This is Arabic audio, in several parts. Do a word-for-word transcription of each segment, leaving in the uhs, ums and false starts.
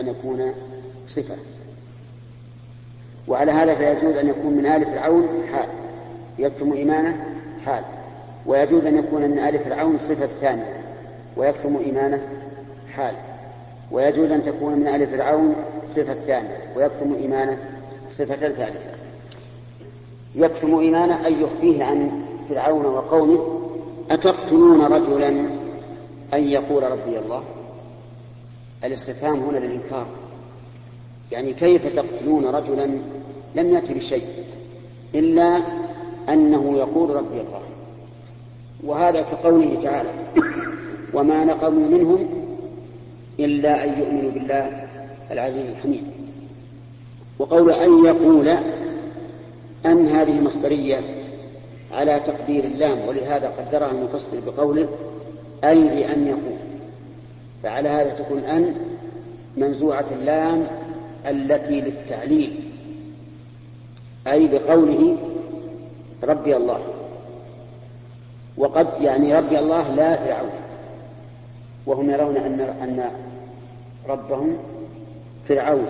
يكون صفة. وعلى هذا فيجوز أن يكون من آل فرعون حال، يكتم إيمانه حال، ويجوز أن يكون من آل فرعون صفة ثانية ويكتم إيمانه حال، ويجوز أن تكون من آل فرعون صفة ثانية ويكتم إيمانه صفة ثالثة. يكتم إيمانه أي يخفيه عن فرعون وقومه. أتقتلون رجلا أن يقول ربي الله؟ الاستفهام هنا للإنكار، يعني كيف تقتلون رجلا لم يأتي بشيء إلا أنه يقول ربي الله. وهذا كقوله تعالى وما نقموا منهم إلا أن يؤمنوا بالله العزيز الحميد. وقول أن يقول أن هذه مصدرية على تقدير اللام، ولهذا قدرها المفسر بقوله أي لأن يقول، فعلى هذا تكون أن منزوعة اللام التي للتعليل، أي بقوله ربي الله. وقد يعني ربي الله لا فرعون، وهم يرون أن أن ربهم فرعون.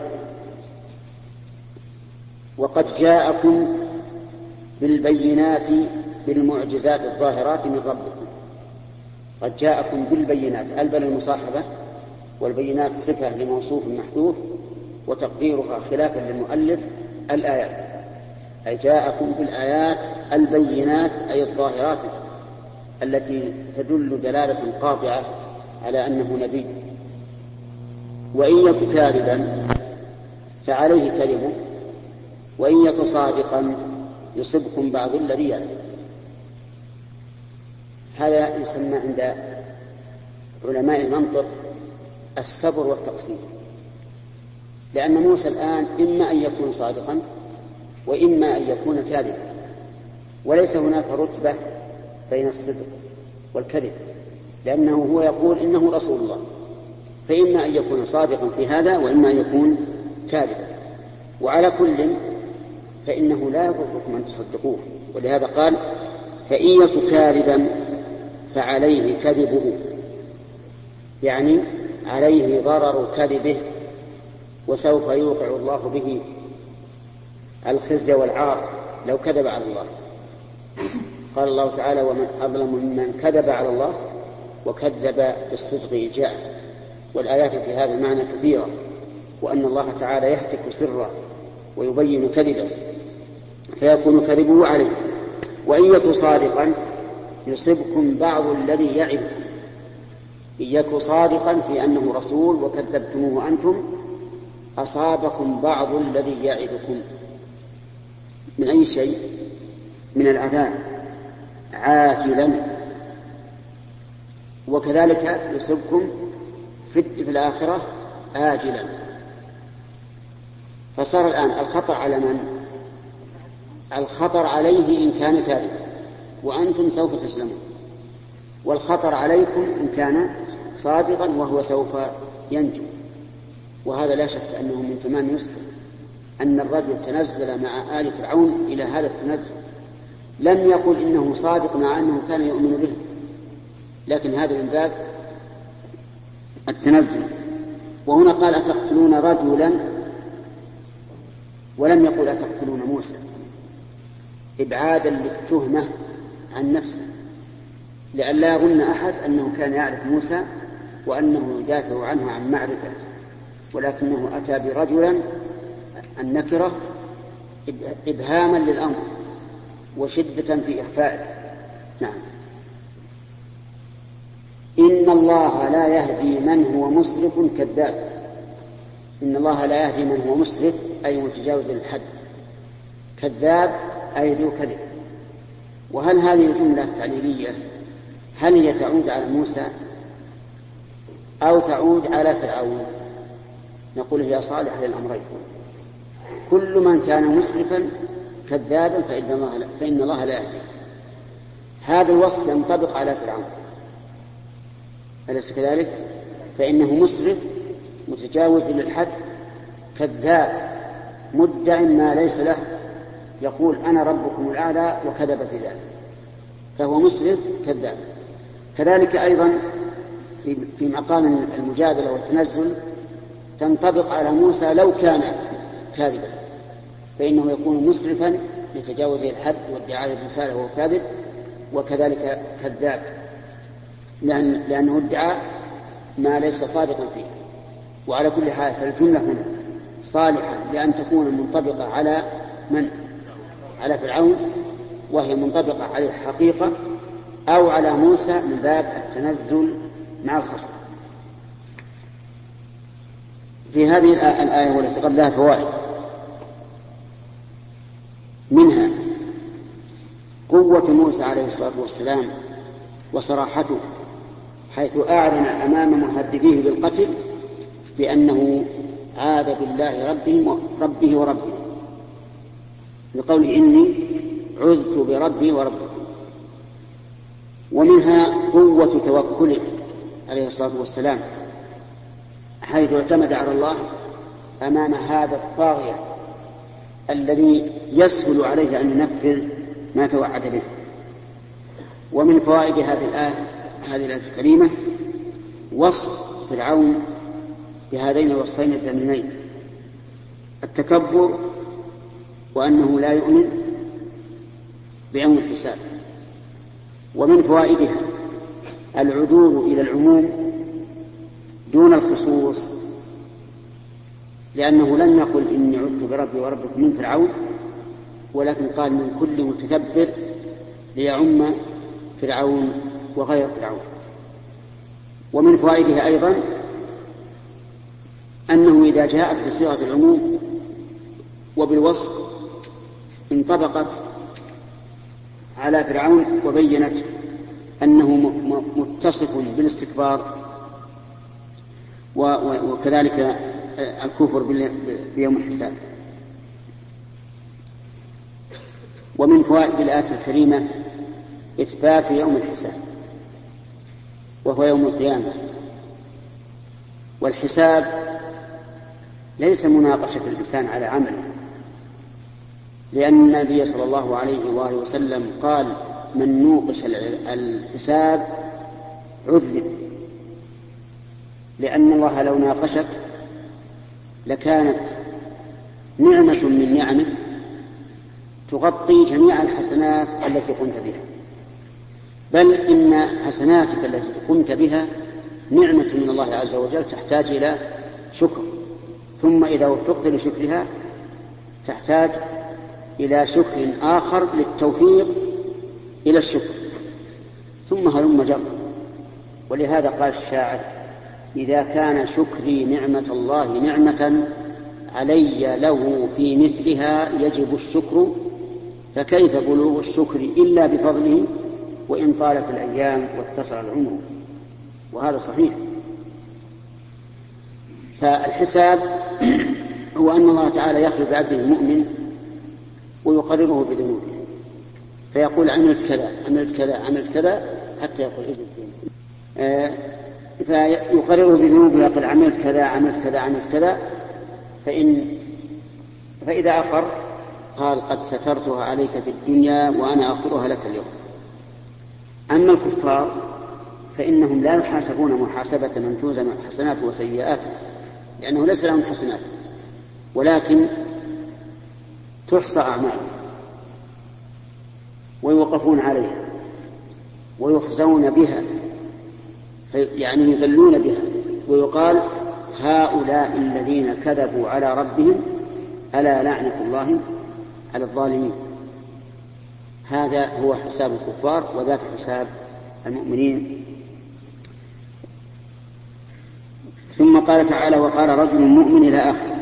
وقد جاءكم بالبينات بالمعجزات الظاهرات من ربكم. قد جاءكم بالبينات، البل المصاحبة، والبينات صفة لموصوف محذوف وتقديرها خلافا للمؤلف الآيات، أي جاءكم بالآيات البينات أي الظاهرات التي تدل دلالة قاطعة على أنه نبي. وإن يك كاذبا فعليه كذبه وإن يك صادقا يصبكم بعض الذي يعلم. هذا يسمى عند علماء المنطق الصبر والتقسيم، لأن موسى الآن إما أن يكون صادقا وإما أن يكون كاذبا، وليس هناك رتبة بين الصدق والكذب، لأنه هو يقول إنه رسول الله، فإما أن يكون صادقا في هذا وإما أن يكون كاذبا. وعلى كل فإنه لا يضركم أن تصدقوه، ولهذا قال فإن يك كاذبا فعليه كذبه، يعني عليه ضرر كذبه وسوف يوقع الله به الخزي والعار لو كذب على الله. قال الله تعالى ومن أظلم ممن كذب على الله وكذب بالصدق إذ جاءه. والآيات في هذا المعنى كثيرة، وأن الله تعالى يهتك سره ويبين كذبه فيكون كذبه عليه. وإن يك صادقا يصبكم بعض الذي يعدكم، إن يك صادقا في أنه رسول وكذبتموه أنتم أصابكم بعض الذي يعدكم من أي شيء؟ من العذاب عاجلا، وكذلك يصبكم في الآخرة آجلا. فصار الآن الخطر على من؟ الخطر عليه إن كان كاذبا وأنتم سوف تسلمون، والخطر عليكم إن كان صادقا وهو سوف ينجو. وهذا لا شك أنه من تمام يسر أن الرجل تنزل مع آل فرعون إلى هذا التنزل، لم يقل إنه صادق مع أنه كان يؤمن به، لكن هذا من باب التنزل. وهنا قال أتقتلون رجلا ولم يقل أتقتلون موسى، إبعادا للتهمة عن نفسه، لأن لا يظن أحد أنه كان يعرف موسى وأنه يدافع عنه عن معرفة، ولكنه أتى برجلا النكرة إبهاما للأمر وشدة في إخفائه. نعم. إن الله لا يهدي من هو مسرف كذاب. إن الله لا يهدي من هو مسرف أي متجاوز الحد، كذاب أي ذو كذب. وهل هذه الجملة تعليلية هل هي تعود على موسى أو تعود على فرعون؟ نقول هي صالحة للأمرين. كل من كان مسرفا كذابا فإن الله لا, فإن الله لا يهدي. هذا الوصف ينطبق على فرعون، أليس كذلك؟ فإنه مسرف متجاوز للحد كذاب مدع ما ليس له، يقول أنا ربكم الأعلى وكذب في ذلك، فهو مسرف كذاب. كذلك أيضا في مقام المجادلة والتنزل تنطبق على موسى لو كان كاذبا، فإنه يكون مسرفا لتجاوز الحد وادعاء الرسالة وهو كاذب، وكذلك كذاب، لأن لأنه ادعى ما ليس صادقا فيه. وعلى كل حال فالجملة هنا صالحة لأن تكون منطبقة على من؟ على فرعون، وهي منطبقة عليه حقيقة، أو على موسى من باب التنزل مع الخصم. في هذه الآية والتي قبلها فوائد، منها قوة موسى عليه الصلاة والسلام وصراحته، حيث أعلن أمام مهدديه بالقتل بأنه عاذ بالله ربه, ربه وربه، بقوله إني عذت بربي وربه. ومنها قوة توكله عليه الصلاة والسلام، حيث اعتمد على الله أمام هذا الطاغية الذي يسهل عليه أن ينفذ ما توعد به. ومن فوائد هذه الآية هذه الآية الكريمة وصف فرعون بهذين الوصفين الذميمين: التكبر، وأنه لا يؤمن بيوم الحساب. ومن فوائدها العدول إلى العموم دون الخصوص، لأنه لم يقل إني عدت بربي وربكم من فرعون، ولكن قال من كل متكبر ليعم فرعون وغير فرعون. ومن فوائدها أيضا أنه إذا جاءت بصيغة العموم وبالوصف انطبقت على فرعون وبينت أنه متصف بالاستكبار وكذلك الكفر بيوم الحساب. ومن فوائد الآية الكريمة إثبات يوم الحساب، وهو يوم القيامة. والحساب ليس مناقشة الإنسان على عمله، لأن النبي صلى الله عليه وآله وسلم قال من نوقش الحساب عذب، لأن الله لو ناقشك لكانت نعمة من نعمه تغطي جميع الحسنات التي قمت بها، بل إن حسناتك التي قمت بها نعمة من الله عز وجل تحتاج إلى شكر، ثم إذا وفقت لشكرها تحتاج إلى شكر آخر للتوفيق إلى الشكر، ثم هلم جر. ولهذا قال الشاعر: إذا كان شكري نعمة الله نعمة علي له في مثلها يجب الشكر، فكيف بلوغ الشكر إلا بفضله وإن طالت الأيام واتصل العمر. وهذا صحيح. فالحساب هو أن الله تعالى يخلق بعبده المؤمن ويقرره بذنوبه، فيقول عملت كذا عملت كذا عملت كذا حتى يقول إذن آه فيقرره بذنوبه ويقول عملت كذا عملت كذا عملت كذا، فإن فإذا أقر قال قد سترتها عليك في الدنيا وأنا أغفرها لك اليوم. أما الكفار فإنهم لا يحاسبون محاسبة من توزن حسنات وسيئات، لأنه ليس لهم حسنات، ولكن تحصى أعمالهم ويوقفون عليها ويخزون بها، يعني يذلون بها، ويقال هؤلاء الذين كذبوا على ربهم ألا لعنة الله على الظالمين. هذا هو حساب الكفار، وذاك حساب المؤمنين. ثم قال تعالى: وقال رجل مؤمن إلى آخره.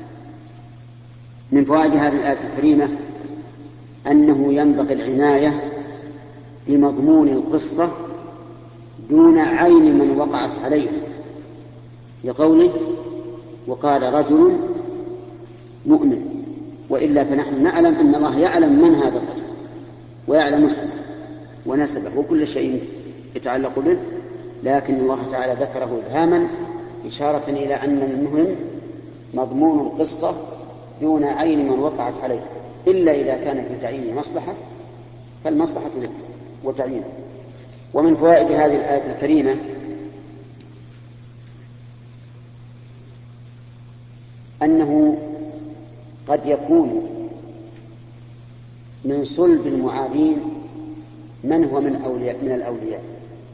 من فوائد هذه الآية الكريمة أنه ينبغي العناية بمضمون القصة دون عين من وقعت عليه، لقوله: وقال رجل مؤمن، وإلا فنحن نعلم أن الله يعلم من هذا الرجل ويعلم اسمه ونسبه وكل شيء يتعلق به، لكن الله تعالى ذكره إبهاما إشارة إلى أن المهم مضمون القصة دون عين من وقعت عليه، إلا إذا كان في تعيين مصلحة فالمصلحة له وتعيينه. ومن فوائد هذه الآية الكريمة قد يكون من صلب المعادين من هو من أولياء من الأولياء،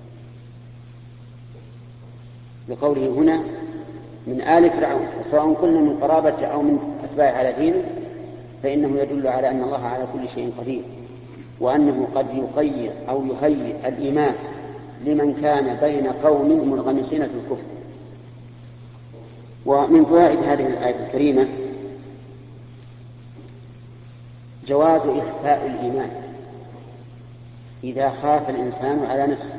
لقوله هنا من آل فرعون، سواء قلنا من قرابة أو من أتباع على دينه، فإنه يدل على أن الله على كل شيء قدير، وأنه قد يقير أو يهيئ الإيمان لمن كان بين قوم منغمسين في الكفر. ومن فوائد هذه الآية الكريمة جواز إخفاء الإيمان إذا خاف الإنسان على نفسه،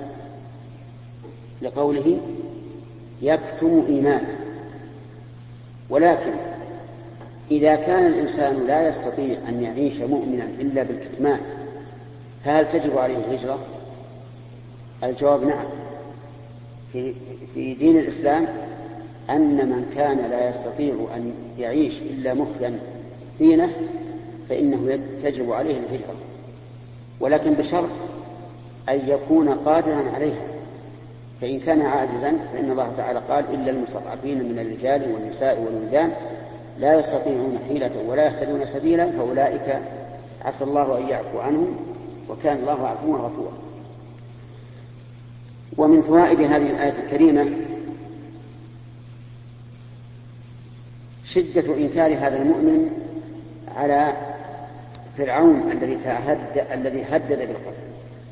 لقوله يكتم إيمانه. ولكن إذا كان الإنسان لا يستطيع أن يعيش مؤمنا إلا بالكتمان، فهل تجب عليه الهجرة؟ الجواب نعم. في, في دين الإسلام أن من كان لا يستطيع أن يعيش إلا مخفيا دينه فإنه تجب عليه الهجرة، ولكن بشرط أن يكون قادرا عليها. فإن كان عاجزا فإن الله تعالى قال إلا المستضعفين من الرجال والنساء والولدان لا يستطيعون حيلة ولا يهتدون سبيلا فأولئك عسى الله أن يعفو عنهم وكان الله عفوا غفورا. ومن فوائد هذه الآية الكريمة شدة إنكار هذا المؤمن على فرعون الذي تعهد الذي هدد بالقتل،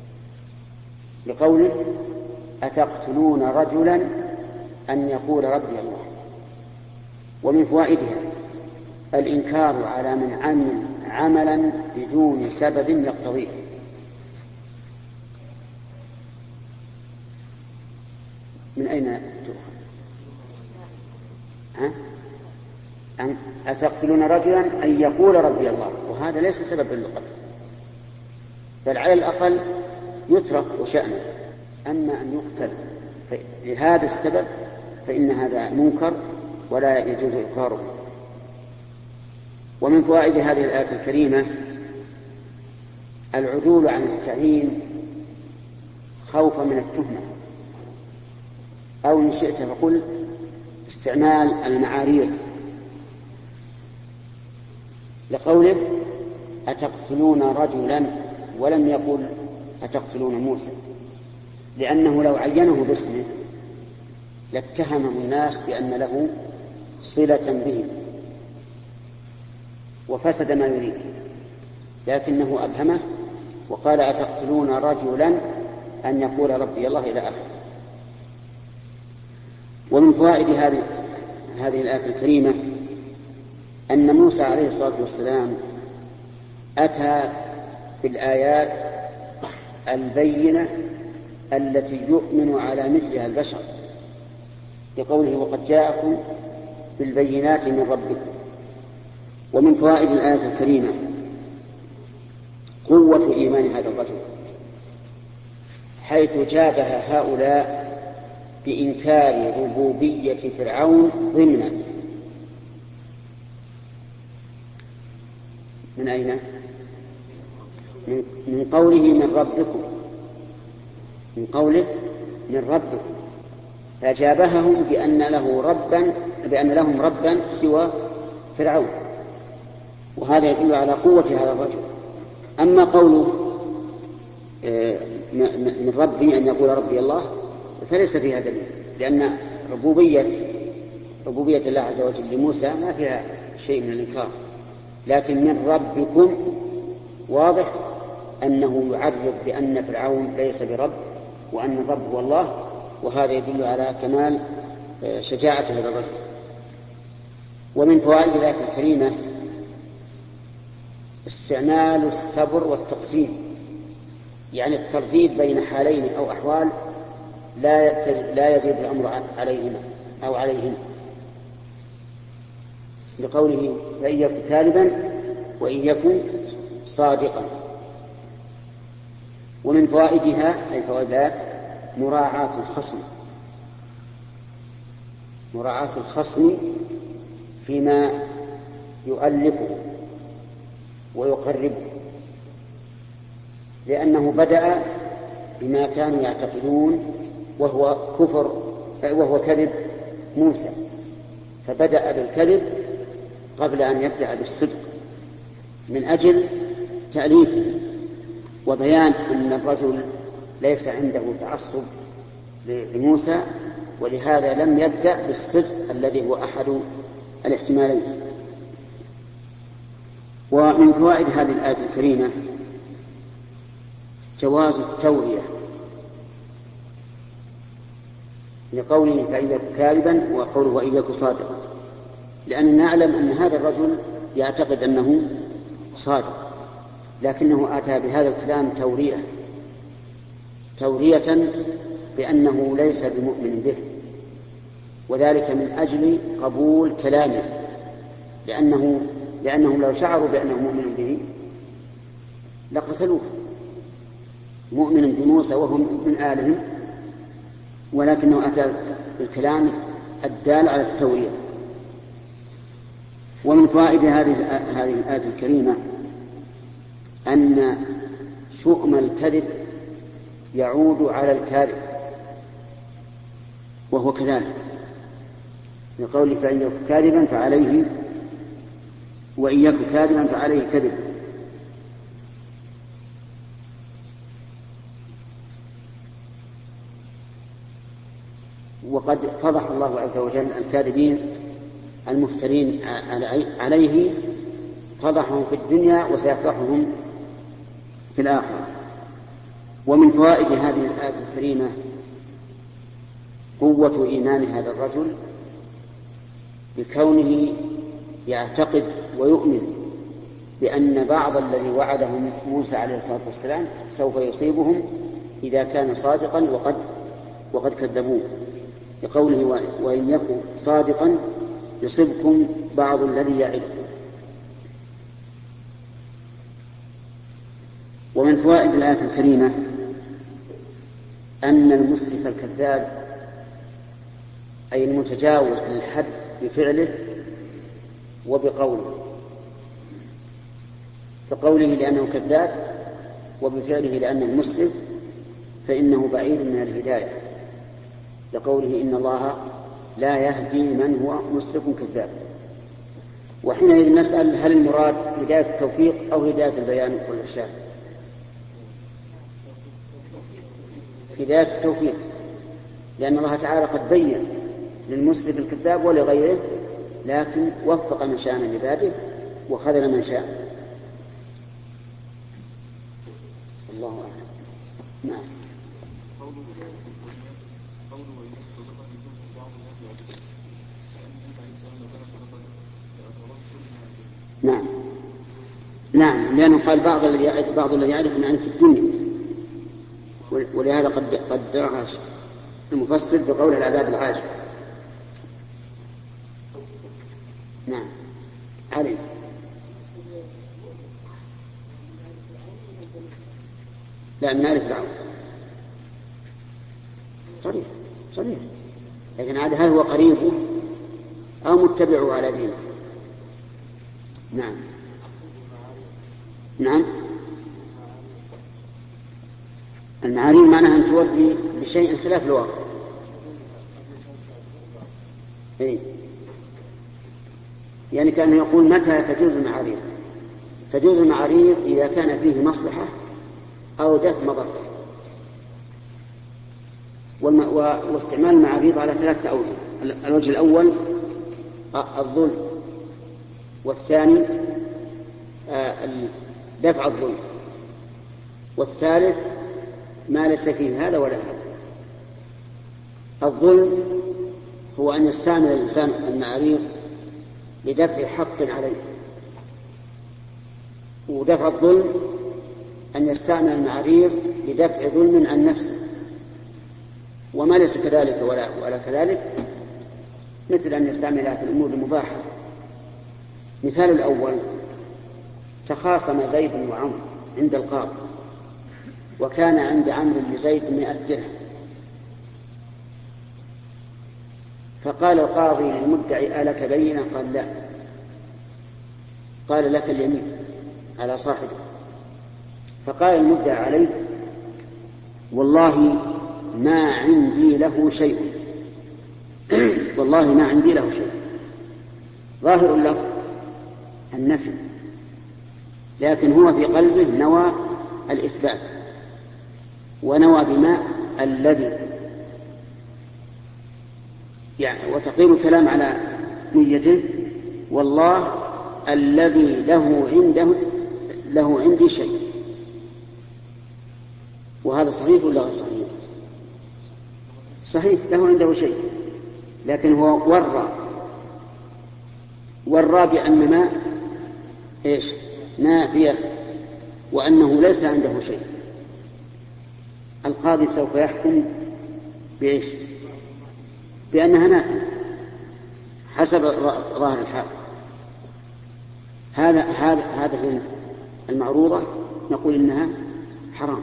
لقوله أتقتلون رجلا أن يقول ربي الله. ومن فوائدها الإنكار على من عمل عملا بدون سبب يقتضيه. من أين تؤخذ؟ ها؟ أن أتقتلون رجلا أن يقول ربي الله، وهذا ليس سببا للقتل، بل على الأقل يترك وشأنه. أما أن يقتل لهذا السبب فإن هذا منكر ولا يجوز إقراره. ومن فوائد هذه الآية الكريمة العدول عن التعيين خوفا من التهمة، أو إن شئت فقل استعمال المعاريض، لقوله أتقتلون رجلا ولم يقل أتقتلون موسى، لأنه لو عينه باسمه لاتهمه الناس بأن له صلة به وفسد ما يريد، لكنه أبهمه وقال أتقتلون رجلا أن يقول ربي الله إلى آخره. ومن فوائد هذه هذه الآية الكريمة أن موسى عليه الصلاة والسلام أتى بالآيات البينة التي يؤمن على مثلها البشر، لقوله وقد جاءكم بالبينات من ربكم. ومن فوائد الآية الكريمة قوة إيمان هذا الرجل، حيث جابه هؤلاء بإنكار ربوبية فرعون ضمنا. من أين؟ من قوله من ربكم، من قوله من ربكم، فجابههم بأن له ربا بأن لهم ربا سوى فرعون، وهذا يدل على قوة هذا الرجل. أما قوله من ربي أن يقول ربي الله فليس فيها دليل، لأن ربوبية ربوبية الله عز وجل لموسى ما فيها شيء من الإنكار، لكن من ربكم واضح أنه يعرض بأن فرعون ليس برب وأن الرب هو الله، وهذا يدل على كمال شجاعة هذا الرجل. ومن فوائد الآية الكريمة استعمال الصبر والتقسيم، يعني الترتيب بين حالين أو أحوال لا لا يزيد الأمر عليهما أو عليهن، لقوله فإن يكن كاذبا وإن يكن صادقا. ومن فوائدها أي فوائدات مراعاة الخصم، مراعاة الخصم فيما يؤلفه ويقربه، لأنه بدأ بما كانوا يعتقدون وهو كفر وهو كذب موسى، فبدأ بالكذب قبل أن يبدأ بالصدق من أجل تأليفه وبيان أن الرجل ليس عنده تعصب لموسى، ولهذا لم يبدأ بالصدق الذي هو أحد الاحتمالين. ومن فوائد هذه الآية الكريمة جواز التورية لقوله فإن يك كاذبا وقوله وإن يك صادقا، لأننا نعلم أن هذا الرجل يعتقد أنه صادق، لكنه أتى بهذا الكلام تورية تورية بأنه ليس بمؤمن به، وذلك من أجل قبول كلامه، لأنه لأنهم لو شعروا بأنه مؤمن به لقتلوه، مؤمن بموسى وهم من آلهم، ولكنه أتى بالكلام الدال على التورية. ومن فوائد هذه هذه الآية الكريمة أن شؤم الكذب يعود على الكاذب، وهو كذلك لقوله فإن يك كاذبا فعليه وإن يك كاذبا فعليه كذب. وقد فضح الله عز وجل الكاذبين المفترين عليه، فضحهم في الدنيا وسيفضحهم في الآخرة. ومن فوائد هذه الآية الكريمة قوة إيمان هذا الرجل بكونه يعتقد ويؤمن بأن بعض الذي وعدهم موسى عليه الصلاة والسلام سوف يصيبهم إذا كان صادقا وقد وقد كذبوه، لقوله وإن يكن صادقا يصيبكم بعض الذي يعدكم. ومن فوائد الآية الكريمة أن المسرف الكذاب أي المتجاوز للحد بفعله وبقوله، فقوله لأنه كذاب وبفعله لأنه مسرف فإنه بعيد من الهداية، لقوله إن الله لا يهدي من هو مسرف كذاب. وحينئذ نسأل هل المراد هداية التوفيق أو هداية البيان والإرشاد؟ هداية التوفيق، لأن الله تعالى قد بين للمسرف الكذاب ولغيره، لكن وفق من شاء من عباده وخذل من شاء. الله أعلم. نعم. نعم نعم لأنه قال بعض الذي يعرف بعض الذي يعرف يعني في الدنيا، ولهذا قد قدرها المفسر بقول العذاب العاجل. نعم علي. لا من نعرف العون صريح صريح، لكن هذا هل هو قريبه أو متبعه على دينه؟ نعم نعم المعاريف معناها أن تودي بشيء خلاف الواقع. إيه؟ يعني كان يقول متى تجوز المعاريف؟ تجوز المعاريف إذا كان فيه مصلحة أو دفع مضرة. واستعمال المعاريض على ثلاثة أوجه: الوجه الأول الظلم، والثاني دفع الظلم، والثالث ما ليس فيه هذا ولا هذا. الظلم هو أن يستعمل الإنسان المعاريض لدفع حق عليه، ودفع الظلم أن يستعمل المعاريض لدفع ظلم عن نفسه، وما ليس كذلك ولا, ولا كذلك، مثل أن يستعملها في الأمور المباحة. مثال الأول: تخاصم زيد وعمرو عند القاضي، وكان عند عمرو لزيد مئة درهم، فقال القاضي للمدعي: ألك بينة؟ قال: لا. قال: لك اليمين على صاحبه. فقال المدعي عليه: والله ما عندي له شيء والله ما عندي له شيء. ظاهر اللفظ النفي، لكن هو في قلبه نوى الإثبات، ونوى بما الذي يعني، وتقييم الكلام على نيته: والله الذي له عنده له عندي شيء. وهذا صحيح ولا غير صحيح؟ صحيح، له عنده شيء، لكن هو ورى ورى بأن ما إيش نافية، وأنه ليس عنده شيء. القاضي سوف يحكم بإيش؟ بأنها نافية حسب ظاهر الحال. هذا هذا هذه المعروضة نقول إنها حرام،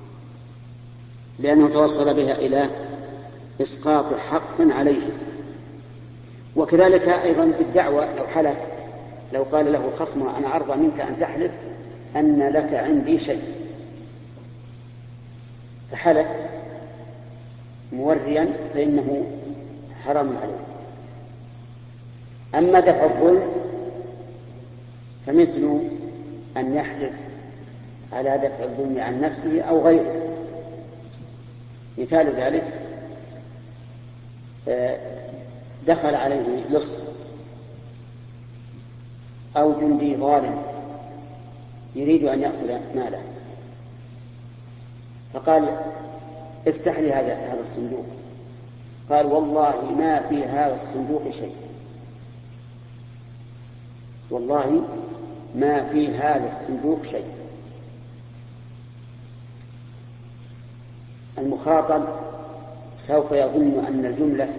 لأنه توصل بها إلى إسقاط حق عليه. وكذلك أيضا بالدعوة، لو حلف، لو قال له خصمه: أنا أرضى منك أن تحلف أن لك عندي شيء، فحلف موريا، فإنه حرام عليه. أما دفع الظلم فمثل أن يحلف على دفع الظلم عن نفسه أو غيره. مثال ذلك: دخل عليه لص أو جندي ظالم يريد أن يأخذ ماله، فقال: افتح لي هذا هذا الصندوق. قال: والله ما في هذا الصندوق شيء، والله ما في هذا الصندوق شيء. المخاطب سوف يظن أن الجملة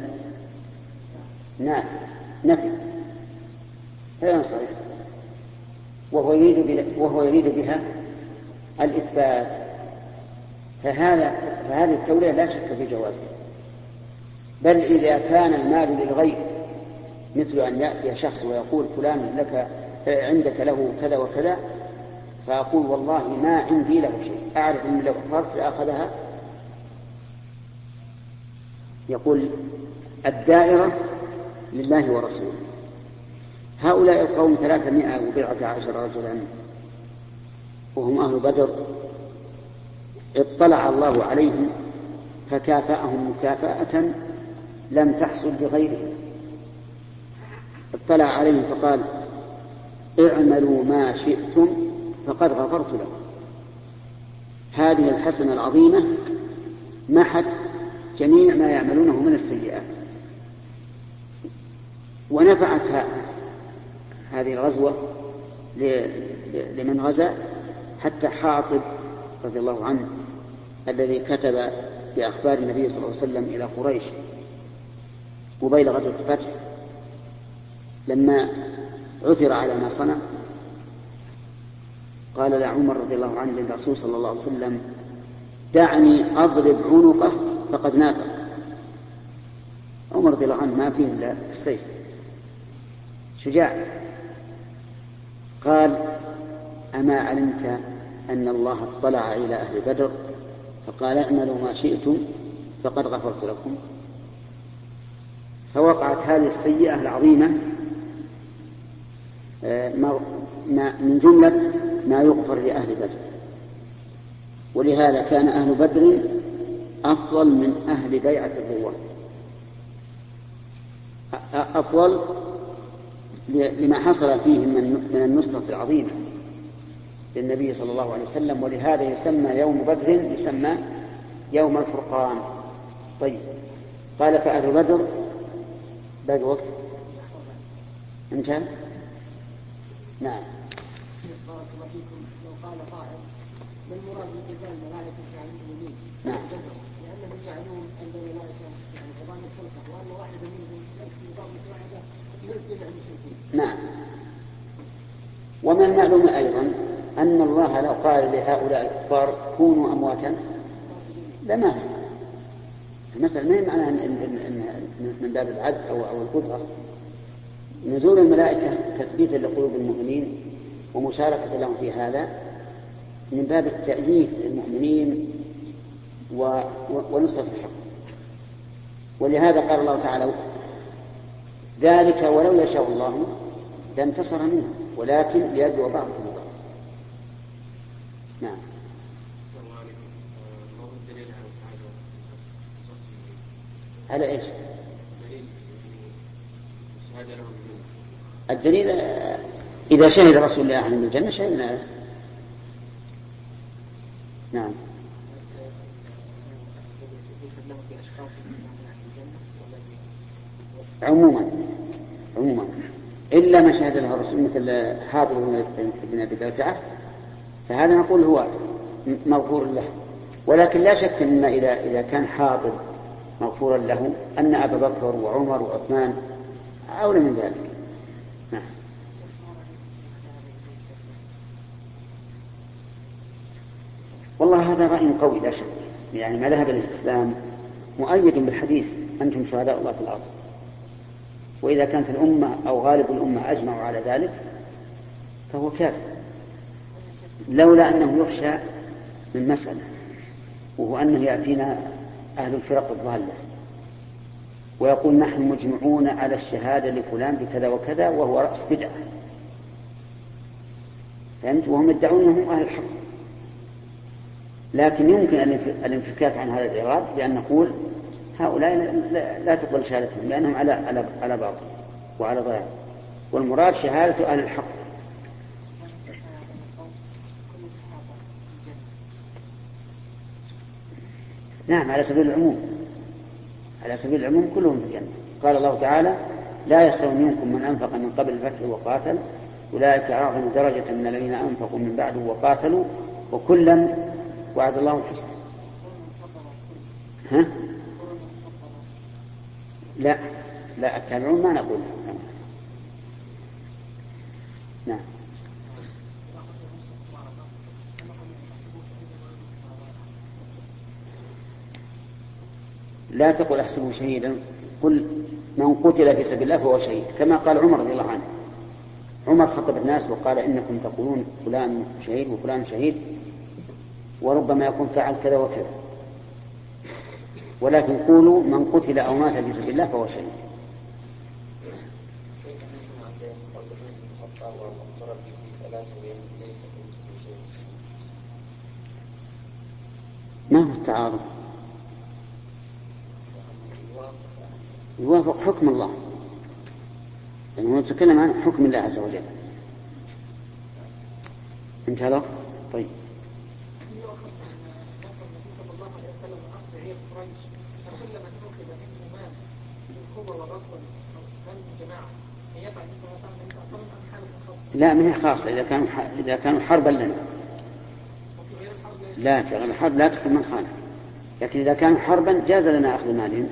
نفي غير صحيح، وهو يريد وهو يريد بها الإثبات، فهذا فهذه التولية لا شك في جوازها. بل إذا كان المال للغير، مثل أن يأتي شخص ويقول: فلان لك عندك له كذا وكذا، فأقول: والله ما عندي له شيء، أعرف أن لو أخرت لأخذها. يقول: الدائرة لله ورسوله. هؤلاء القوم ثلاثمائة وبضعة عشر رجلا وهم أهل بدر، اطلع الله عليهم فكافأهم مكافأة لم تحصل بغيرهم. اطلع عليهم فقال: اعملوا ما شئتم فقد غفرت لكم. هذه الحسنة العظيمة محت جميع ما يعملونه من السيئات، ونفعت هذه الغزوة لمن غزا، حتى حاطب رضي الله عنه الذي كتب بأخبار النبي صلى الله عليه وسلم إلى قريش قبيل غزوة الفتح، لما عثر على ما صنع قال لعمر رضي الله عنه للرسول صلى الله عليه وسلم: دعني أضرب عنقه فقد نافق. عمر رضي الله عنه ما فيه إلا السيف، شجاع. قال: أما علمت أن الله اطلع إلى أهل بدر فقال: اعملوا ما شئتم فقد غفرت لكم؟ فوقعت هذه السيئة العظيمة من جملة ما يغفر لأهل بدر، ولهذا كان أهل بدر أفضل من أهل بيعة الرضوان، أفضل لما حصل فيهم من النصرة العظيمة للنبي صلى الله عليه وسلم، ولهذا يسمى يوم بدر يسمى يوم الفرقان. طيب، قال: فأهل بدر باقي وقت انتهى. نعم. بارك الله فيكم. لو قال قائل: ما المراد بقتال الملائكة عن المؤمنين؟ نعم. لأنه معلوم أن الملائكة يعني عظام الخلقة، وأن واحدا منهم يكفي ضربة واحدة يرجع عن المشركين. نعم. ومن المعلوم أيضا أن الله لو قال لهؤلاء الكفار: كونوا أمواتا، لما المسألة ما هي معناها إن من باب العجز أو أو القدرة. نزول الملائكة تثبيتا لقلوب المؤمنين ومشاركة لهم في هذا من باب التأييد للمؤمنين ونصرة الحق. ولهذا قال الله تعالى: ذلك ولو يشاء الله لانتصر منهم ولكن ليبلو بعضكم بعض. نعم. على ايش؟ الدليل إذا شهد رسول الله عن الجنة شهدنا له. نعم. عموما عموما إلا ما شهد له الرسول مثل حاضر بن أبي بلتعة فهذا نقول هو مغفور له، ولكن لا شك أن إذا إذا كان حاضر مغفورا له أن أبا بكر وعمر وعثمان أولى من ذلك. نعم. والله هذا رأي قوي لا شك، يعني ما ذهب الإسلام مؤيد بالحديث أنتم شهداء الله في الأرض، وإذا كانت الأمة أو غالب الأمة أجمعوا على ذلك فهو كافر، لولا أنه يخشى من مسألة، وهو أنه يأتينا أهل الفرق الضالة ويقول نحن مجمعون على الشهادة لفلان بكذا وكذا وهو رأس بدعة، فهمت؟ وهم يدعون أنهم أهل الحق، لكن يمكن الانفكاك عن هذا الإراد بأن نقول هؤلاء لا تقبل شهادتهم لأنهم على على على باطل وعلى ضلال، والمراد شهادة أهل الحق. نعم، على سبيل العموم، على سبيل العموم كلهم في الجنة. قال الله تعالى لا يستوي منكم من أنفق من قبل الفتح وقاتل أولئك أعظم درجة من الذين أنفقوا من بعد وقاتلوا وكلا وعد الله الحسنى. ها؟ لا لا التابعون ما نقول. نعم. لا تقل أحسبه شهيدا، قل من قتل في سبيل الله فهو شهيد، كما قال عمر رضي الله عنه. عمر خطب الناس وقال إنكم تقولون فلان شهيد وفلان شهيد وربما يكون فعل كذا وكذا، ولكن قولوا من قتل أو مات في سبيل الله فهو شهيد. ما هو التعارض؟ يوافق حكم الله، لأنه يعني نتكلم عن حكم الله عز وجل. انتهى الوقت. طيب. لا، ما هي خاصة إذا كانوا إذا كانوا حربا لنا. لا، في الحرب لا تدخل من خانه، لكن إذا كانوا حربا جاز لنا أخذ مالهم.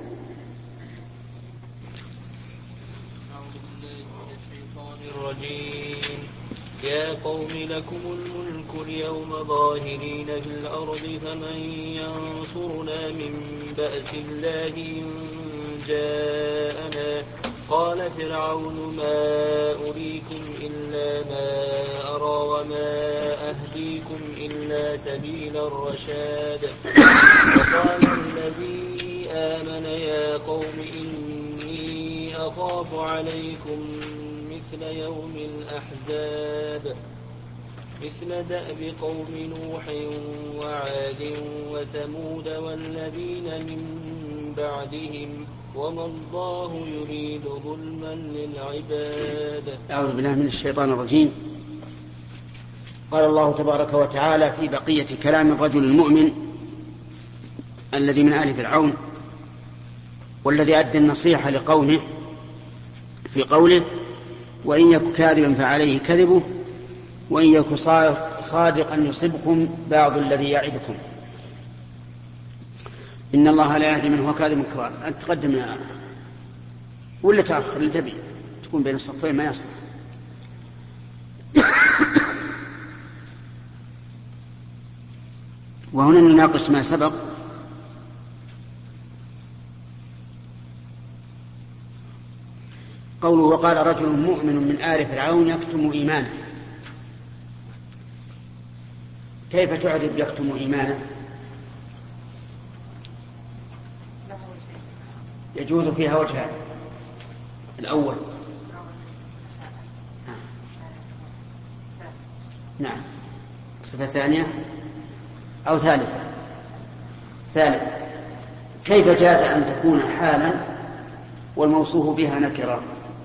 الرجيم. يا قوم لكم الملك اليوم ظاهرين في الأرض فمن ينصرنا من بأس الله إن جاءنا. قال فرعون ما أريكم إلا ما أرى وما أهديكم إلا سبيل الرشاد. وقال الذي آمن يا قوم إني أخاف عليكم مثل يوم الأحزاب مثل دأب قوم نوح وعاد وثمود والذين من بعدهم وما الله يريد ظلما للعباد. أعوذ بالله من الشيطان الرجيم. قال الله تبارك وتعالى في بقية كلام الرجل المؤمن الذي من آل فرعون والذي أدى النصيحة لقومه في قوله وإن يك كاذبا فعليه كذبه وإن يك صادقا يصبكم بعض الذي يعدكم إن الله لا يهدي من هو كاذب كفار. أنت تقدم ولا تأخر اللي تبي تكون بين الصفين ما يصلح. وهنا نناقش ما سبق. قوله وقال رجل مؤمن من آل فرعون يكتم إيمانه. كيف تعرف يكتم إيمانه؟ يجوز فيها وجهان. الأول نعم. صفة ثانية أو ثالثة. ثالثة، كيف جاز أن تكون حالا والموصوف بها نكرة؟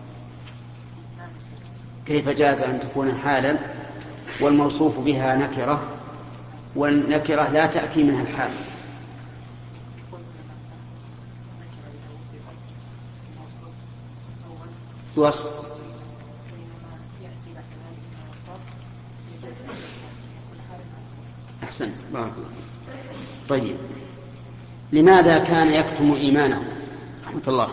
كيف جاز أن تكون حالا والموصوف بها نكرة والنكرة لا تأتي منها الحال؟ وصف. أحسنت، بارك الله. طيب، لماذا كان يكتم إيمانه رحمة الله؟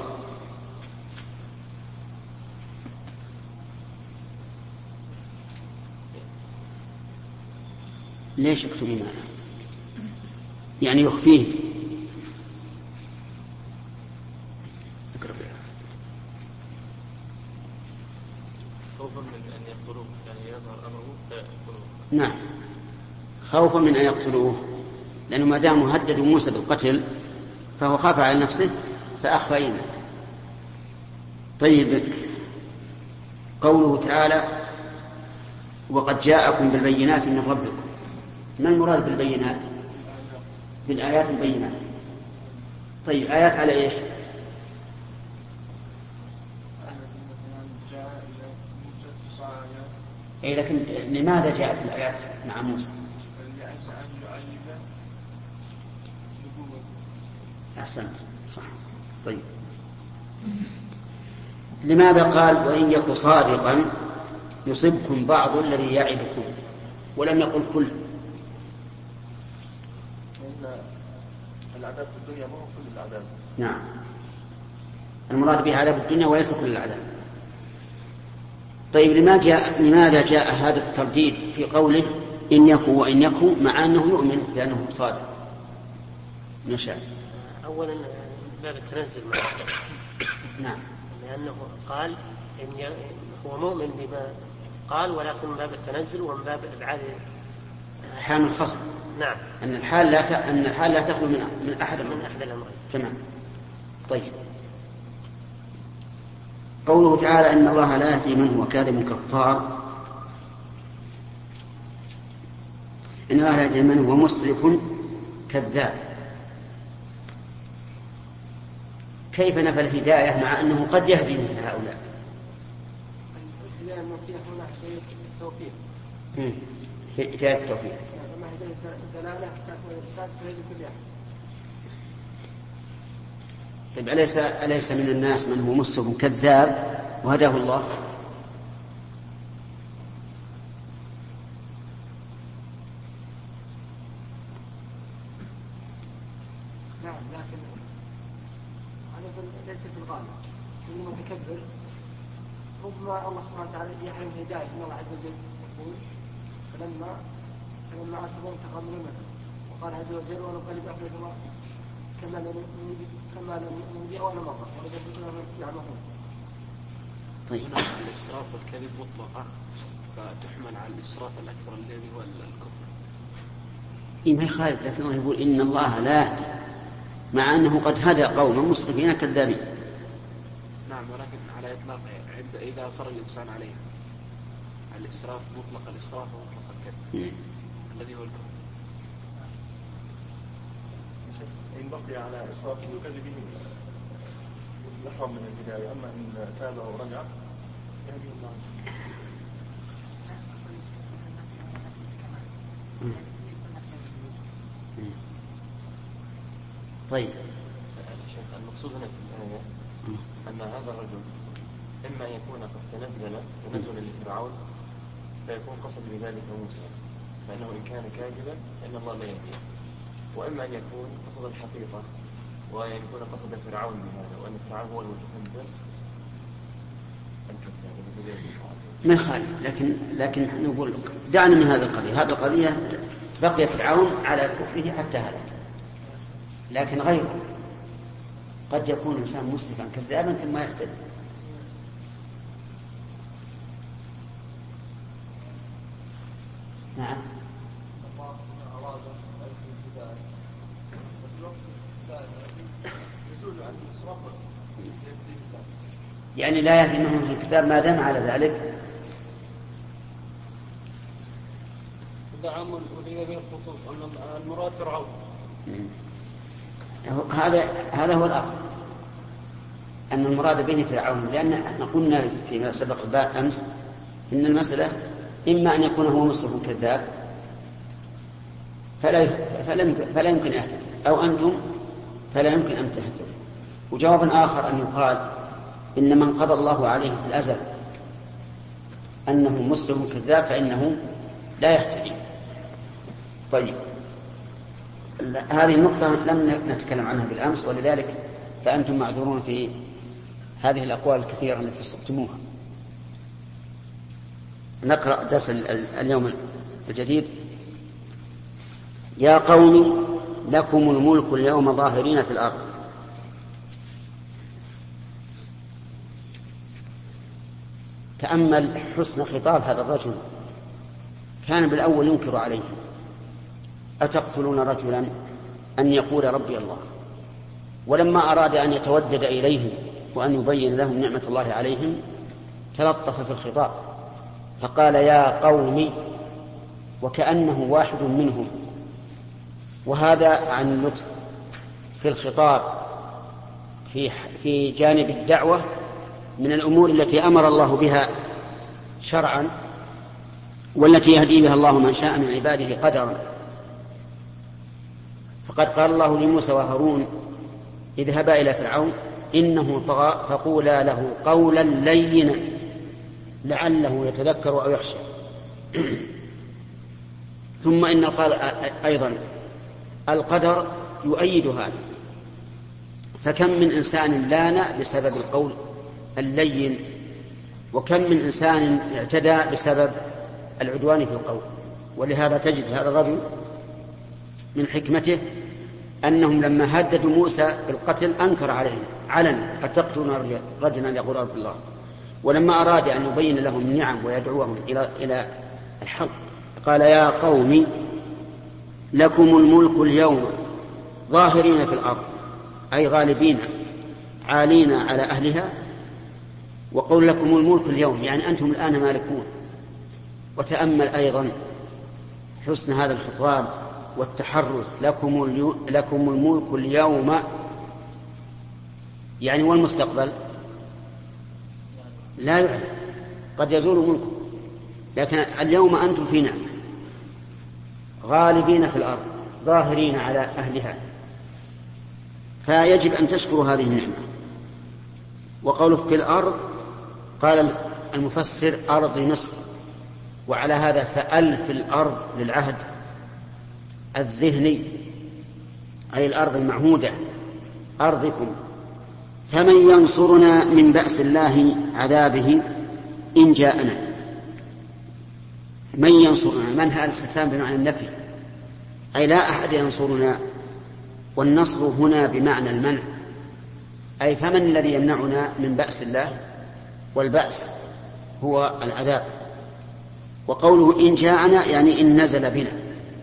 ليش يكتم إيمانه؟ يعني يخفيه. خوفا من أن يقتلوه، يعني يظهر أمره فيقتلوه. نعم، خوفا من أن يقتلوه، لأنه ما دام هدد موسى بالقتل فهو خاف على نفسه فأخفى إيمانه. طيب، قوله تعالى وقد جاءكم بالبينات من ربكم، ما المراد بالبينات؟ بالآيات البينات. طيب، آيات على إيش؟ أي، لكن لماذا جاءت الآيات مع موسى؟ أحسنت، صح. طيب، لماذا قال وإن يك صادقا يصبكم بعض الذي يعدكم ولم يقل كل؟ العذاب في الدنيا ما هو كل العذاب. نعم، المراد به عذاب الدنيا وليس كل العذاب. طيب، لماذا جاء, لماذا جاء هذا الترديد في قوله إن يكو وإن يكو مع أنه يؤمن بأنه صادق؟ نشاء. أولا باب التنزل معه. نعم، لأنه قال إن هو مؤمن بما قال، ولكن من باب التنزل ومن باب إبعاد حال الخصم. نعم، أن الحال لا ت... أن الحال لا تخلو من من أحد من أحد الأمرين. تمام. طيب، قوله تعالى إن الله لا يهدي من هو كاذب كفار، إن الله لا يهدي من هو مسرف كذاب. كيف نفى الهداية مع أنه قد يهدي مثل هؤلاء؟ الهداية فيها هنا هداية التوفيق. هداية التوفيق. أما هداية الدلالة تكون الإرشاد فهي لكل أحد. طيب، أليس أليس من الناس من هو مسرف كذاب وهداه الله؟ نعم، لكن هذا ليس في الغالب. المتكبر ربما الله سبحانه وتعالى يحرم هداية من الله عز وجل يقول فلما فلما عصبوا انتقم منهم وقال عز وجل ونقلب أفئدتهم كما لم كما لم ننبئ ولا مرة ولقد يعلمون. طيب، هنا الإسراف والكذب مطلقة فتحمل على الإسراف الأكبر الذي هو الكفر. إيه، ما يخالف، لكن الله يقول إن الله لا يهدي مع أنه قد هدى قوما مسرفين كذابين. نعم، ولكن على إطلاق إذا صار الإنسان عليه الإسراف مطلق الإسراف ومطلق الكذب الذي هو الكفر. إن بقي على إسرافه وكذبه يحرم من البداية، أما إن تاب ورجع يهدي الله. طيب، المقصود هنا في الآية أن هذا الرجل إما أن يكون قد تنزل تنزلا لفرعون فيكون قصد بذلك موسى، فإنه إن كان كاذبا فإن الله لا يهديه، وإما أن يكون قصد الحقيقة وأن يكون قصد فرعون بهذا، وأن فرعون هو المتكبر الكذاب. ما يخالف، لكن لكن نقول دعنا من هذه القضية. هذه القضية بقي فرعون على كفره حتى هلك، لكن غيره قد يكون إنسان مسرفا كذابا ثم يهتدي. نعم، يعني لا يهدي منهم في الكتاب ما دام على ذلك. العام وإذا به الخصوص أن المراد فرعون. هذا هذا هو الأخر أن المراد به فرعون، لأن احنا قلنا فيما سبق أمس إن المسألة إما أن يكون هو نفسه كذاب فلا فلا يمكن أهتدي، أو أنتم فلا يمكن أن تهتدوا. وجواب آخر أن يقال إن من قضى الله عليه في الأزل أنه مسلم كذاب فإنه لا يهتدي. طيب، هذه النقطة لم نتكلم عنها بالأمس، ولذلك فأنتم معذورون في هذه الأقوال الكثيرة التي صدتموها. نقرأ درس اليوم الجديد. يا قوم لكم الملك اليوم ظاهرين في الأرض. تأمل حسن خطاب هذا الرجل، كان بالأول ينكر عليه: أتقتلون رجلا أن يقول ربي الله؟ ولما أراد أن يتودد إليهم وأن يبين لهم نعمة الله عليهم تلطف في الخطاب فقال: يا قوم، وكأنه واحد منهم. وهذا عن اللطف في الخطاب في في جانب الدعوة من الأمور التي أمر الله بها شرعا، والتي يهدي بها الله من شاء من عباده قدرا. فقد قال الله لموسى وهارون: اذهبا إلى فرعون إنه طغى فقولا له قولا لينا لعله يتذكر أو يخشى. ثم إن أيضا القدر يؤيد هذا، فكم من إنسان لان بسبب القول اللين، وكم من إنسان اعتدى بسبب العدوان في القول. ولهذا تجد هذا الرجل من حكمته أنهم لما هددوا موسى بالقتل أنكر عليهم علنا: أتقتلون رجلا يقول رب الله؟ ولما أراد أن يبين لهم النعم ويدعوهم إلى إلى الحق قال: يا قوم لكم الملك اليوم ظاهرين في الأرض، أي غالبين عالين على أهلها. وقول لكم الملك اليوم يعني أنتم الآن مالكون. وتأمل أيضا حسن هذا الخطاب والتحرز: لكم, اليو... لكم الملك اليوم، يعني والمستقبل لا يعلم، قد يزول ملكم، لكن اليوم أنتم في نعمة، غالبين في الأرض ظاهرين على أهلها، فيجب أن تشكروا هذه النعمة. وقوله في الأرض قال المفسر أرض مصر، وعلى هذا فألف الأرض للعهد الذهني، أي الأرض المعهودة، أرضكم. فمن ينصرنا من بأس الله عذابه إن جاءنا. من ينصرنا، من هذا الاستفهام بمعنى النفي، أي لا أحد ينصرنا. والنصر هنا بمعنى المنع، أي فمن الذي يمنعنا من بأس الله؟ والبأس هو العذاب. وقوله إن جاءنا يعني إن نزل بنا.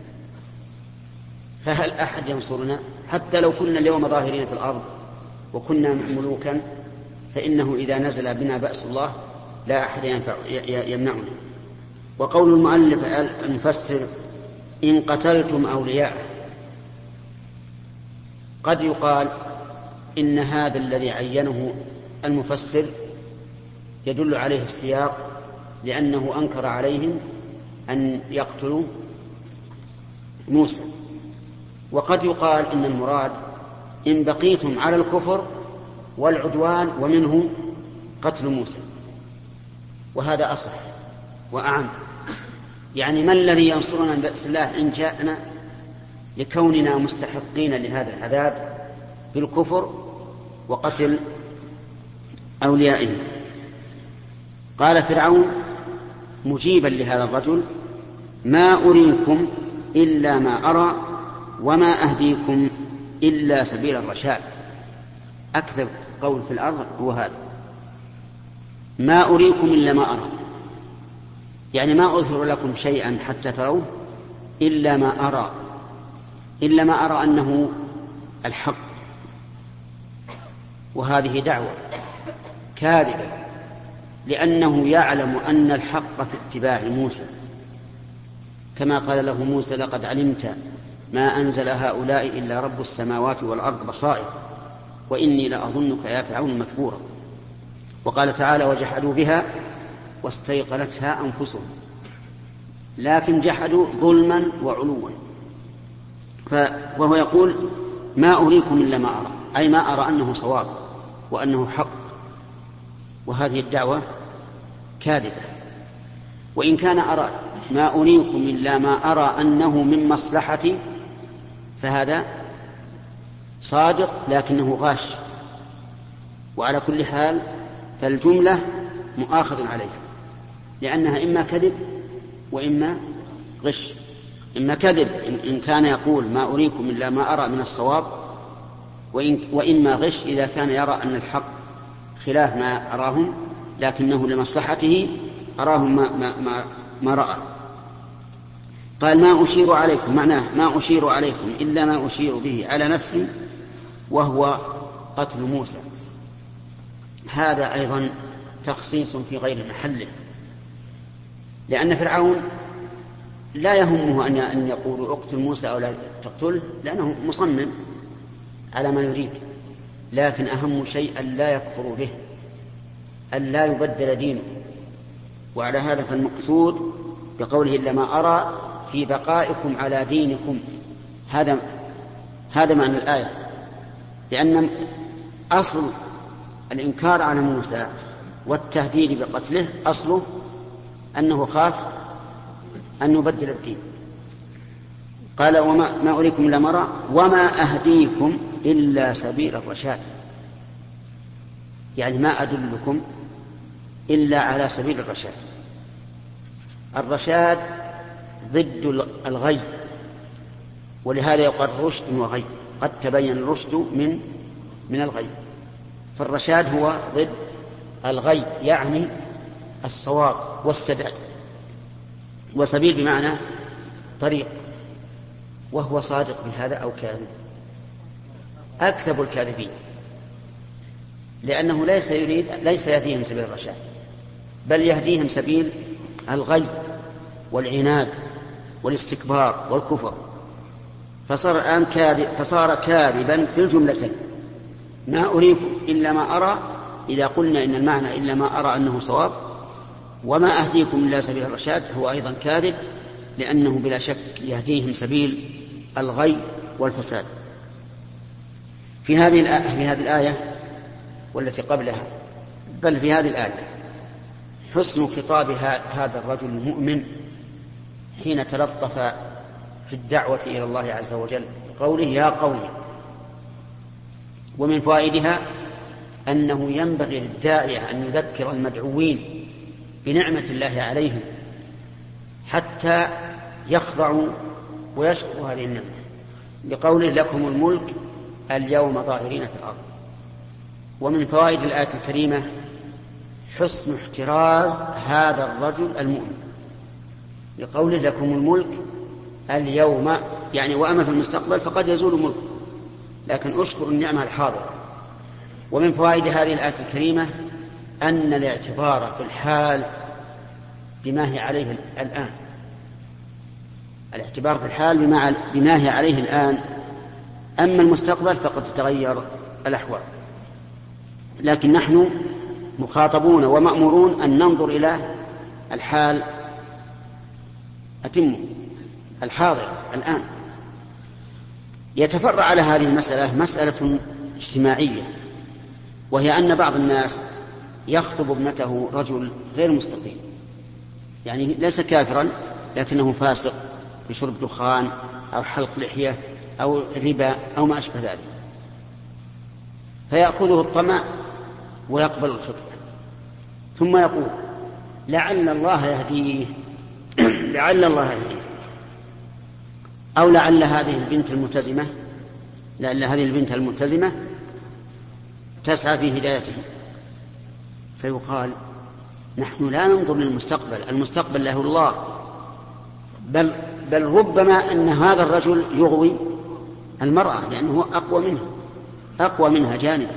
فهل أحد ينصرنا؟ حتى لو كنا اليوم ظاهرين في الأرض وكنا ملوكا، فإنه إذا نزل بنا بأس الله لا أحد ينفع يمنعنا. وقول المؤلف المفسر إن قتلتم أولياء، قد يقال إن هذا الذي عينه المفسر يدل عليه السياق، لأنه أنكر عليهم أن يقتلوا موسى. وقد يقال إن المراد إن بقيتم على الكفر والعدوان ومنه قتل موسى، وهذا أصح وأعم. يعني ما الذي ينصرنا من بأس الله إن جاءنا لكوننا مستحقين لهذا العذاب بالكفر وقتل أوليائه. قال فرعون مجيبا لهذا الرجل: ما أريكم إلا ما أرى وما أهديكم إلا سبيل الرشاد. أكذب قول في الأرض هو هذا: ما أريكم إلا ما أرى، يعني ما أظهر لكم شيئا حتى تروا إلا ما أرى، إلا ما أرى أنه الحق. وهذه دعوة كاذبة، لأنه يعلم أن الحق في اتباع موسى، كما قال له موسى لقد علمت ما أنزل هؤلاء إلا رب السماوات والأرض بصائر وإني لأظنك يا فرعون مثبورا. وقال تعالى وجحدوا بها واستيقنتها أنفسهم، لكن جحدوا ظلما وعلوا. وهو يقول ما أريكم إلا ما أرى، أي ما أرى أنه صواب وأنه حق، وهذه الدعوة كاذبة. وإن كان أرى ما أريكم إلا ما أرى أنه من مصلحتي فهذا صادق لكنه غاش. وعلى كل حال فالجملة مؤاخذ عليها، لأنها إما كذب وإما غش. إما كذب إن كان يقول ما أريكم إلا ما أرى من الصواب، وإما غش إذا كان يرى أن الحق خلاف ما أراهم لكنه لمصلحته أراهم ما, ما, ما, ما رأى. قال ما أشير عليكم، معناه ما أشير عليكم إلا ما أشير به على نفسي وهو قتل موسى. هذا أيضا تخصيص في غير محله، لأن فرعون لا يهمه أن يقول اقتل موسى أو لا تقتله، لأنه مصمم على ما يريد، لكن أهم شيء أن لا يكفروا به، أن لا يبدل دينه. وعلى هذا فالمقصود بقوله إلا ما أرى في بقائكم على دينكم، هذا هذا معنى الآية. لأن أصل الإنكار على موسى والتهديد بقتله أصله أنه خاف أن يبدل الدين. قال وما ما أريكم إلا ما أرى وما أهديكم إلا سبيل الرشاد، يعني ما أدلكم إلا على سبيل الرشاد. الرشاد ضد الغي، ولهذا يقال رشد وغي، قد تبين الرشد من من الغي. فالرشاد هو ضد الغي، يعني الصواب والسداد، وسبيل بمعنى طريق. وهو صادق بهذا أو كاذب؟ أكذب الكاذبين، لأنه ليس يريد ليس يهديهم سبيل الرشاد، بل يهديهم سبيل الغي والعناد والاستكبار والكفر. فصار الآن كاذب، فصار كاذبا في الجملتين. ما أريكم إلا ما أرى، إذا قلنا إن المعنى إلا ما أرى أنه صواب، وما أهديكم إلا سبيل الرشاد هو أيضا كاذب، لأنه بلا شك يهديهم سبيل الغي والفساد. في هذه الآية, في هذه الآية والتي قبلها، بل في هذه الآية حسن خطاب هذا الرجل المؤمن حين تلطف في الدعوة إلى الله عز وجل قوله يا قوم. ومن فوائدها أنه ينبغي للداعية أن يذكر المدعوين بنعمة الله عليهم حتى يخضعوا ويشكروا هذه النعمة، بقوله لكم الملك اليوم ظاهرين في الأرض. ومن فوائد الآية الكريمة حسن احتراز هذا الرجل المؤمن، بقوله لكم الملك اليوم، يعني وأما في المستقبل فقد يزول ملك، لكن أشكر النعمة الحاضرة. ومن فوائد هذه الآية الكريمة أن الاعتبار في الحال بما هي عليه الآن، الاعتبار في الحال بما, بما هي عليه الآن. أما المستقبل فقد تتغير الأحوال، لكن نحن مخاطبون ومأمورون أن ننظر إلى الحال أتم الحاضر الآن. يتفرع على هذه المسألة مسألة اجتماعية، وهي أن بعض الناس يخطب ابنته رجل غير مستقيم، يعني ليس كافرا لكنه فاسق بشرب دخان أو حلق لحية أو ربا أو ما أشبه ذلك، فيأخذه الطمع ويقبل الخطبة، ثم يقول لعل الله يهديه لعل الله يهديه أو لعل هذه البنت الملتزمة لعل هذه البنت الملتزمة تسعى في هدايته. فيقال نحن لا ننظر للمستقبل، المستقبل له الله، بل, بل ربما أن هذا الرجل يغوي المرأة لأنه أقوى منها أقوى منها جانبا.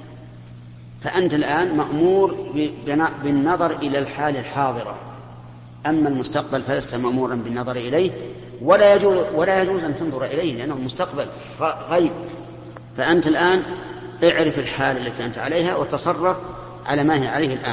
فأنت الآن مأمور بالنظر إلى الحال الحاضرة أما المستقبل فلست مأمورا بالنظر إليه، ولا يجوز, ولا يجوز أن تنظر إليه لأنه مستقبل غيب. فأنت الآن اعرف الحال التي أنت عليها وتصرف على ما هي عليه الآن.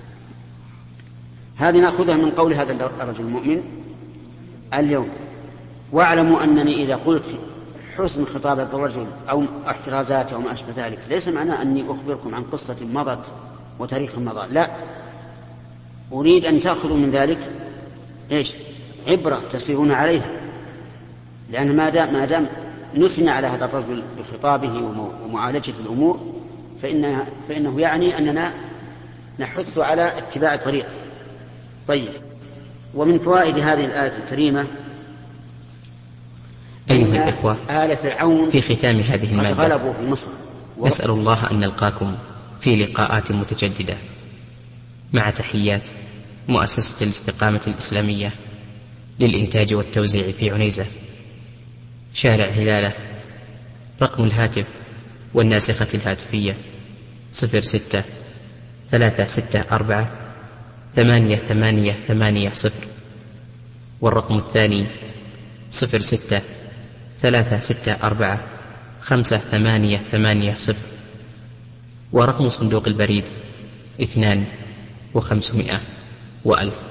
هذه نأخذها من قول هذا الرجل المؤمن اليوم. واعلموا أنني إذا قلت حسن خطابة الرجل أو احترازاته أو ما أشبه ذلك ليس معناه أني أخبركم عن قصة مضت وتاريخ مضى، لا، أريد أن تأخذوا من ذلك إيش؟ عبرة تسيرون عليها، لأن ما دام, ما دام نثني على هذا الرجل بخطابه ومعالجة الأمور فإنه, فإنه يعني أننا نحث على اتباع الطريق. طيب، ومن فوائد هذه الآية الكريمة أيها الإخوة، آل فرعون في ختام هذه المادة قد غلبوا في مصر. نسأل الله أن نلقاكم في لقاءات متجددة، مع تحيات مؤسسة الاستقامة الإسلامية للإنتاج والتوزيع في عنيزة، شارع هلالة. رقم الهاتف والناسخة الهاتفية صفر ستة ثلاثة ستة أربعة ثمانية ثمانية ثمانية صفر، والرقم الثاني صفر ستة ثلاثة ستة أربعة خمسة ثمانية ثمانية صفر، ورقم صندوق البريد اثنان وخمسمائة وألف.